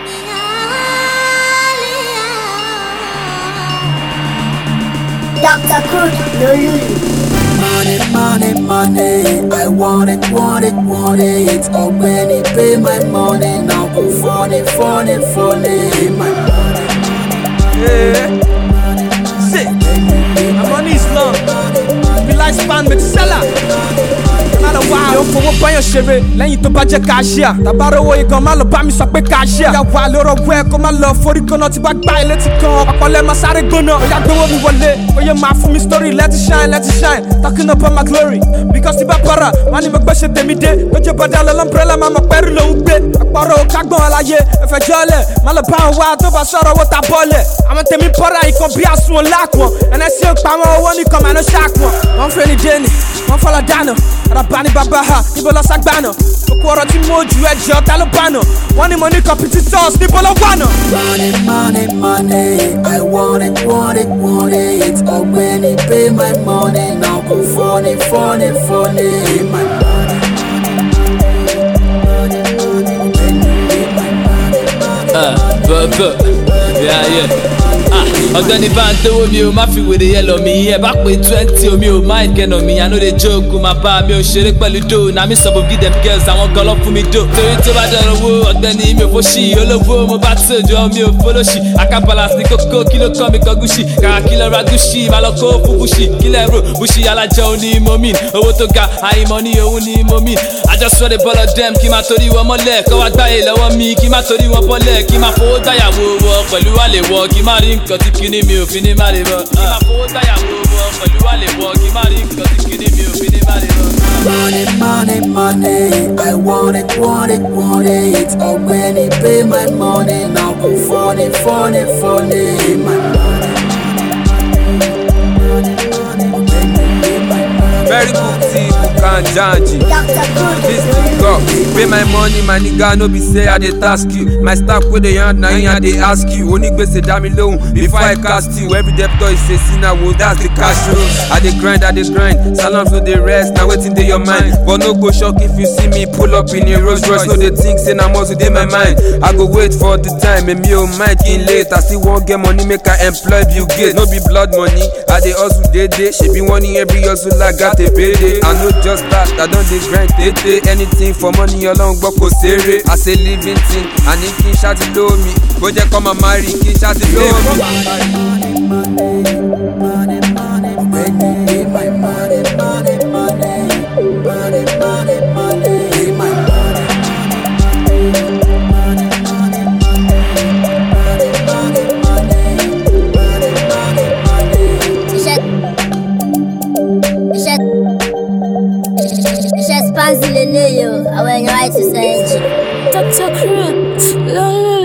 Dr. Crude, Lulu. Money, money, money, I want it, want it, want it. Oh, when it pay my money, now go funny, funny, funny. My money, yeah. Sick. I'm on Islam. Be like span with seller. Yóò fowó báyọ̀ ṣeré lẹ́yìn tó bá jẹ́ káṣíà. Tàbárò owó igan má lọ bá mi sọ pé káṣíà. Ìyá wa lóró wẹ́ kó má lọ forí kanna tí bá gbá ilé ti kan. Ọ̀pọ̀lẹ́ máa sáré gbóná. Ó yá gbówó mi wọlé. Oyè máa fún mi story let it shine, let it shine. Talking about my glory. Because tí bá para, wọ́n ní mo gbé ṣe tèmi dé. Lójú bọ́dá lọ lọ́mbrẹ́là máa mọ̀ pẹ́rù lòún gbé. Àpárò kágbọ́n aláyé ẹ̀fẹ̀ jọ́lẹ̀. Má lọ bá wọn wá tó bá sọ̀rọ̀ owó ta bọ́ọ̀lẹ̀. Àwọn tèmi pọ́ra ikọ̀ bí àsun ọ̀làkùn. Ẹnẹ́sì ń pa àwọn owó nìkan máa ń ṣàkùn. Wọ́n fẹ́ ni déni, wọ́n fọ́lá dáná. Rabani baba ha, níbo lọ ságbáná. Òkú ọ̀rọ̀ tí mo jù ẹ̀jẹ̀ ọ̀tá ló bánà. Wọ́n ní mo ní competitors, níbo lọ wánà. money, money, money, I want it, want it, want it. Oh, when it pay my money, now go funny, funny, funny. My money, yeah. Ọ̀gbẹ́ni bá ń tówó mi ò má fi wèrè yẹ lọ mi ẹ bá pé 20 omi ò mind kẹ́nà mi I no dey joke máa bá mi ò ṣeré pẹ̀lú do na mi sọ̀bù give them girls àwọn gan lọ fún mi do torí tó bá dọ̀rọ̀ wo ọ̀gbẹ́ni mi ò fòṣì olówó mo bá tòjọ́ mi ò fọlọ́ṣì akábalàsì ní kókó kí ló kọ́ mi kan gúúsì kàrà kí lọ ra gúúsì má lọ kó fún búṣì kí lẹ rò búṣì alájọ òun ni mo mean owó tó ga àìmọ̀ ní òun ni mo mean I just wanna ball of them kí má torí wọn mọ́lẹ̀ kọ́ wá gbáyé lọ́wọ́ mi kí má torí wọn bọ́lẹ̀ kí má fowó gbáyàwó wọ pẹ̀lú àlè wọ kí má rí nǹkan tí kíní mi ò fi ní má lè bọ̀. Kí máa fowó gbáyàwó wọ pẹ̀lú àlè wọ kí má rí nǹkan tí kíní mi ò fi ní má lè bọ̀. money, money, money, I want it, want it, want it. Oh, when it pay my money, now go funny, funny, funny. My money, very good team, Bukan Janji. Dr. Crude, This thing go. Pay my money, my nigga, no be say I dey task you. My staff with the hand, now I dey ask you. Only gbese dami loan before I cast you. Every debtor is a sinner, well that's the cash flow. I dey grind, salams no dey rest, now wetin dey your mind. But no go shock if you see me pull up in a Rolls Royce. No dey think say na muscle dey my mind. I go wait for the time, and me oh mind in late. I still won't get money, make I employ Bill Gates. No be blood money, I dey hustle day. She be money every hustle I got a payday. I know just that, I don't dey grind day. Anything for money along but go sere. I say living thing, and if kin shot it low me, go just come and marry, kin shot it low me. money, money, when you pay my money, money, money, money, money, money, my money, money, money, Spanzi le neo, I went right to say Dr. Crude,